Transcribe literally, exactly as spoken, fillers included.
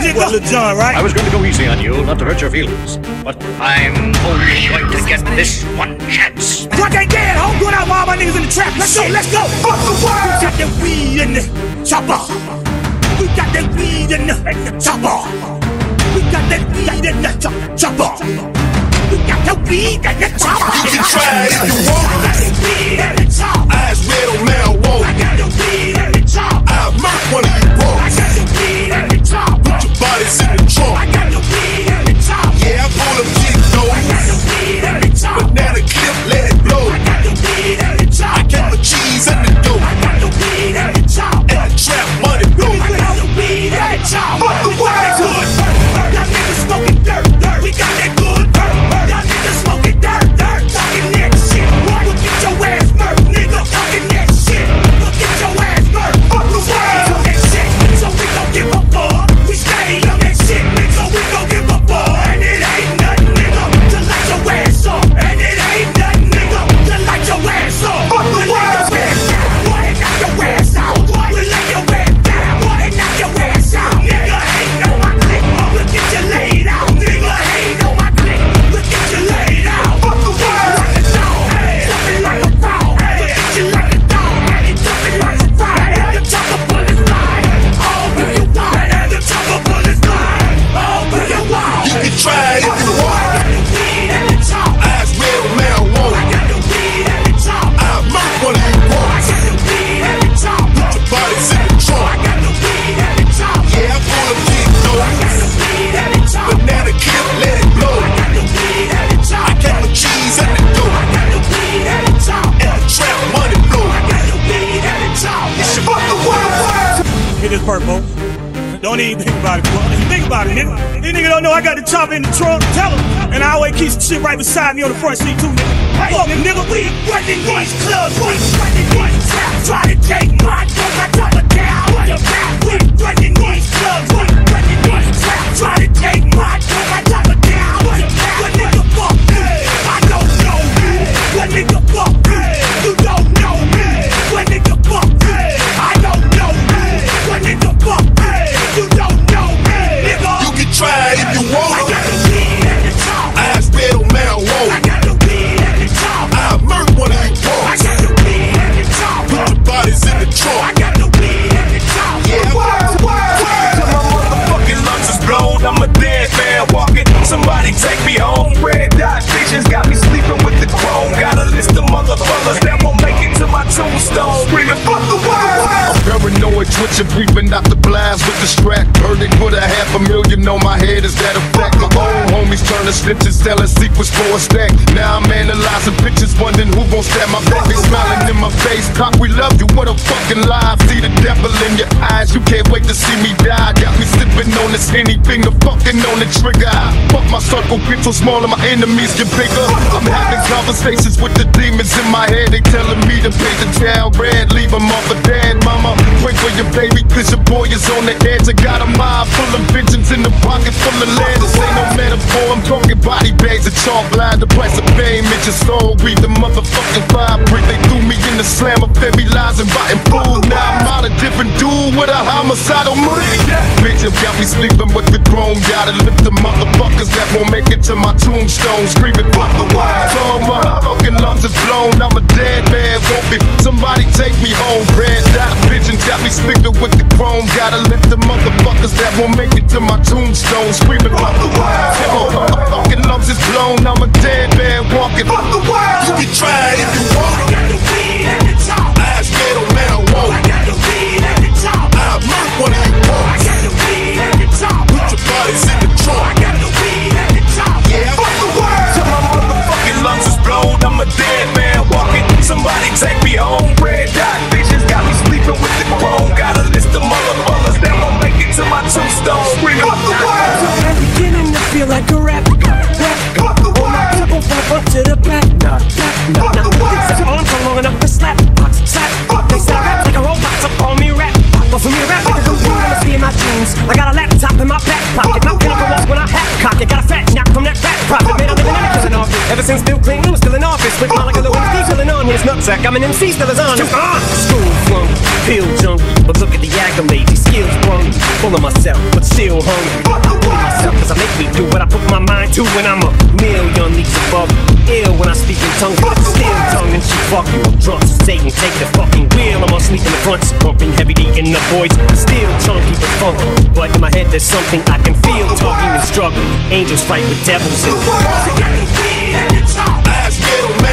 nigga. Well, Lil Jon, right? I was going to go easy on you, not to hurt your feelings. But I'm only going to get this one chance. Fuck ain't dead, ho. Going out with all my niggas in the trap. Let's go, let's go. Fuck the world. We got that weed in the chopper. We got that weed in the chopper. We got that weed in the chopper. We got that weed in the chopper. You can try it if you want. I got that weed in the chopper. Eyes red on marijuana. I got the weed in the chopper. I'll murk one of you boys. I got the weed in the chopper. Put your bodies in the trunk. I got the weed in the chopper. Yeah, I pull them kick those. I got the weed in the chopper. Banana clip, let it blow. I got the weed in the chopper. I kept my cheese in the dough. I got the weed in the chopper. And the trap money blow. I got the weed in the chopper. Fuck the world. Y'all niggas smoking dirt, dirt. We got that good dirt. Y'all niggas smoking dirt, dirt. Talking that shit. Look at your ass murk, nigga. Talking that shit. Look at your ass murk. Fuck the world. On that shit, so we gon' give a fuck. We stay on that shit, so we gon' give a fuck. And it ain't nothing, nigga, to light your ass up. And it ain't nothing, nigga, to light your ass up. Fuck the world. Boy, and knock your ass out. We lay your ass down. Boy, and knock your ass out. Nigga, ain't no my click. Look at you laid out. Nigga, ain't no my click. Look at you laid out. Fuck the world. Like a dog. Jumping like a frog. Look at you like a dog. Jumping like a frog. And the chopper bullets fly. All through your wall. And the chopper bullets fly. All through your wall. You can try it if you want. I got the weed and the chopper. Eyes red on marijuana. I got the weed and the chopper. I'll murk one of you I boys. got the weed and the chopper. Put your bodies in the I trunk. got the weed and the chopper. Yeah, I pull them kick I got those. the weed and the chopper. Banana clip, let it blow. I got the weed and the I chopper. kept my cheese in the dough. I got the weed and the chopper. And the trap money blow. I got the weed and the chopper. It's your fuck the world. Get this part, folks. Don't even think about it, bro. Think about it, nigga. These niggas don't know I got the chopper in the trunk. Tell them. And I always keep some shit right beside me on the front seat, too, nigga. Hey, fuck it, nigga. We running these clubs. We running these traps. Try to take my drugs. I drop it down on your back. We running these clubs. We running these traps. Try to take my drugs. I drop it down on your back. What nigga fuck me? I don't know you. What nigga fuck me? You don't know me. What nigga fuck me? I don't know me. What nigga fuck me? You don't know me, nigga. You can try it if you I want. got the weed and the chopper. Eyes red on I marijuana. got the weed and the chopper. I'll murk one of you I boys. got the weed and the chopper. Put your bodies in the I trunk. got the weed and the chopper. Yeah, word, word, word. Till my motherfucking lungs is blown, I'm a dead man walking. Somebody take me home. Red dot visions got me sleeping with the chrome. Got a list of motherfuckers that won't make it to my tombstone. Screaming, fuck the world. I'm paranoid, twitching, creeping out the blast with the strap. Verdict with a half a million on my head. Is that a fact? My old homies turning snitches, telling secrets for a stack. Now I'm analyzing pictures, wondering who gon' stab my back. They smiling in my face. Cock, we love you. What a fucking lie. See the devil in your eyes. You can't wait to see me die. Got me sipping on this anything, the fucking on the trigger. I fuck my circle, get so small and my enemies get bigger. I'm having conversations with the demons in my head. They telling me to pay the town red, leave them off a dad. Mama, pray for your baby, cause your boy is on the edge. I got a mind full of vengeance in the pocket full of lead. This ain't no metaphor, I'm talking body bags of chalk line. The price of fame is your soul. Read the motherfucking vibrate. They threw me in the slam of every lies and rotten fool. Now I'm out a different dude with a homicidal mood. Bitch, you got me sleeping with the grown. Gotta lift the motherfuckers that won't make it to my tombstone. Screaming, fuck the world. So my fucking lungs is blown. I'm a dead man, won't be. Somebody take me home. Red dot vision got me sleeping with the chrome. Gotta lift the motherfuckers that won't make it to my tombstone. Screaming, fuck the world. My fucking lungs is blown. I'm a dead man walking. Fuck the world. You can try it if you want. I got the weed and the chopper. Eyes red on marijuana. I got the weed and the chopper. I'll murk one of you I boys. got the weed and the chopper. Put your bodies in the I trunk. got the weed and the chopper. Yeah, fuck the world. Till my motherfucking lungs is blown, I'm a dead man walking. Somebody take me home. Red dot visions got me sleeping with the chrome. Got a list of motherfuckers that won't make it to my tombstone. Screaming, fuck the world. I'm beginning to feel like a rap. Fuck the All my world. people from the front to the back. Nah, nah, nah, nah. Set your arms for long enough to slap, slap. They say I rap like a robot, so call me rap. But for me to rap like a computer, must be in my jeans. I got a laptop in my back pocket. My pinnacle walk when I hat cock it. Got a fat knock from that fat profit. Made a living in a prison office. Ever since Bill Clinton was still in office. With Monica Lewinsky filling on his nutsack. I'm an M C, still is on. School flunk. pill junkie, but look at the accolades, these skills brung me. Full of myself, but still hungry. Full of myself, cause I make me do what I put my mind to when I'm a million leagues above. Ill when I speak in tongues, but still tongue and she fuck you. I'm drunk, so Satan, take the fucking wheel. I'm asleep in the front, pumping heavy D in the voice. Still chunky but funky, but in my head there's something I can feel. Talking and struggling, angels fight with devils and As ghetto